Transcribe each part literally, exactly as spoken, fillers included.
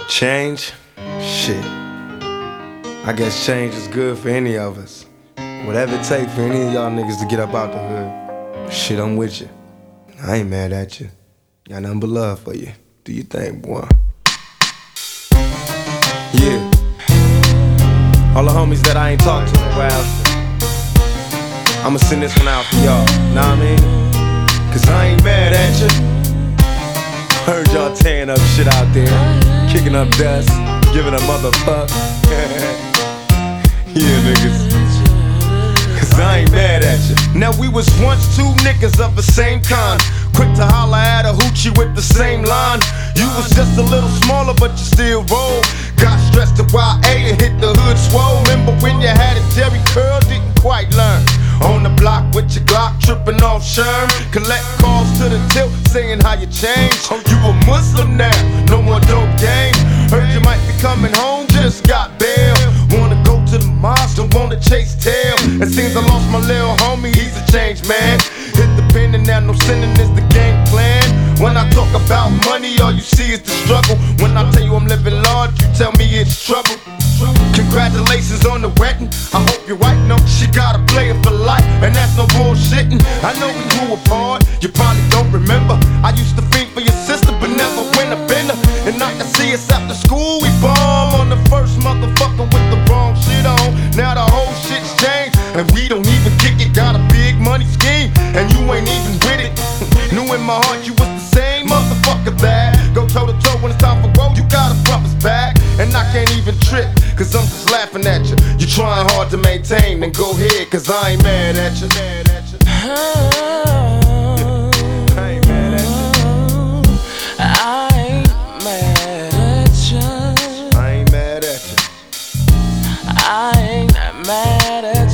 Change? Shit. I guess change is good for any of us. Whatever it takes for any of y'all niggas to get up out the hood. Shit, I'm with you. I ain't mad at you. Got nothing but love for you. Do your thing, boy. Yeah. All the homies that I ain't talked to in a while, I'ma send this one out for y'all. Know what I mean? Cause I ain't mad at you. Heard y'all tearing up shit out there, kicking up dust, giving a motherfuck. Yeah, niggas. Cause I ain't mad at you. Now we was once two niggas of the same kind, quick to holler at a hoochie with the same line. You was just a little smaller, but you still roll. Got stressed to Y A and hit the hood swole. Remember when you had a Jerry curl, didn't quite learn. On the block with your Glock, tripping off Sherm. Collect calls to the tilt, saying how you changed. Oh, you a Muslim now, no more dope game. Heard you might be coming home, just got bail. Wanna go to the mosque, don't wanna chase tail. It seems I lost my little homie, he's a changed man. Hit the pen and now no sinning is the game plan. When I talk about money, all you see is the struggle. When I tell you I'm living large, you tell me it's trouble. Congratulations on the wedding, I hope your wife knows she got a player for life, and that's no bullshitting. I know we grew apart, you probably don't remember. I used to fiend for your sister, but never went up in her. And I can see us after school, we bomb on the first motherfucker with the wrong shit on. Now the whole shit's changed, and we don't even kick it. Got a big money scheme, and you ain't even with it. Knew in my heart you was the same motherfucker that go toe to toe when it's time for woe, you gotta bump us back. And I can't even trip, cause I'm just laughing at you. You trying hard to maintain, then go ahead, cause I ain't mad at you. Mad at you. I ain't mad at you. I ain't mad at you. I ain't mad at you. I ain't mad at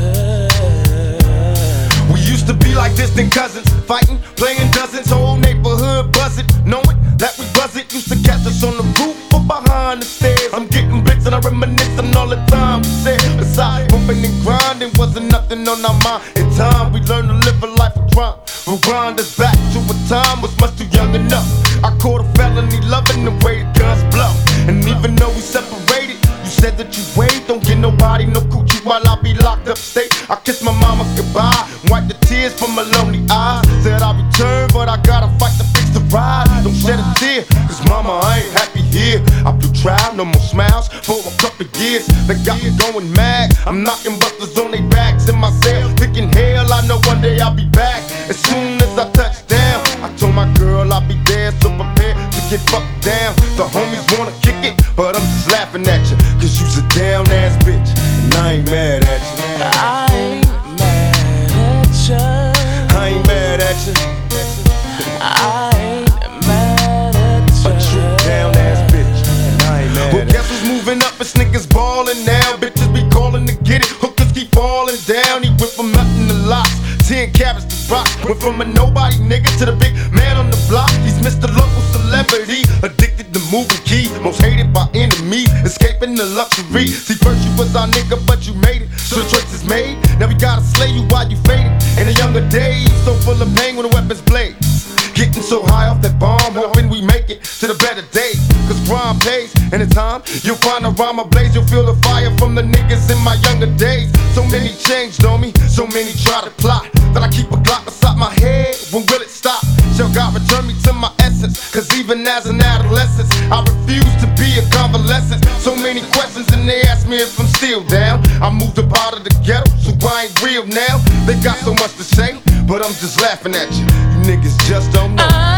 you. We used to be like distant cousins, fighting, playing dozens, whole neighborhood buzzing, knowing that we wasn't. Used to catch us on the roof or behind the stairs. I'm getting bits and I reminisce on all the time we said. Besides bumping and grinding, wasn't nothing on our mind. In time we learned to live a life of crime. Rewind us back to a time was much too young enough. I caught a felony loving the way the guns blow. And even though we separated, you said that you wait, don't get nobody no coochie while I be locked up state. I kiss my mama goodbye, wipe the tears from my lonely eyes. Said I'll return, but I gotta fight to fix the ride. Don't shed a tear, cause mama, I ain't happy here. I blew trial, no more smiles for a couple years. They got me going mad, I'm knocking busters on their backs in my cell, thinking hell, I know one day I'll be back. As soon as I touch down, I told my girl I'll be there, so prepare to get fucked down. The homies wanna kick it, but I'm just laughing at you, cause you's a down ass bitch, and I ain't mad at you. I ain't mad at you. I ain't mad at you. I ain't mad at you. A true down ass bitch, and I ain't mad. Well, guess who's moving up? It's niggas ballin' now. Bitches be calling to get it. Hookers keep falling down. He went from nothing to lots, ten carats to rock. Went from a nobody nigga to the big man on the block. He's Mister Local Celebrity, addicted to moving keys, most hated by enemies, escaping the luxury. See, first you was our nigga, but you made it, so the choice is made. Now we gotta slay you while you faded. In the younger days, so full of pain when the weapons blaze. Getting so high off that bomb, hoping we make it to the better days. Cause crime pays, and in time, you'll find a rhyme ablaze. You'll feel the fire from the niggas in my younger days. So many changed on me, so many try to plot, that I keep a Glock beside my head. When will it stop? Shall God return me to my essence? Cause even as an adolescent, I refuse to be a convalescent. So many questions and they ask me if I'm still down. I moved up out of the ghetto, so I ain't real now. They got so much to say, but I'm just laughing at you. You niggas just don't know.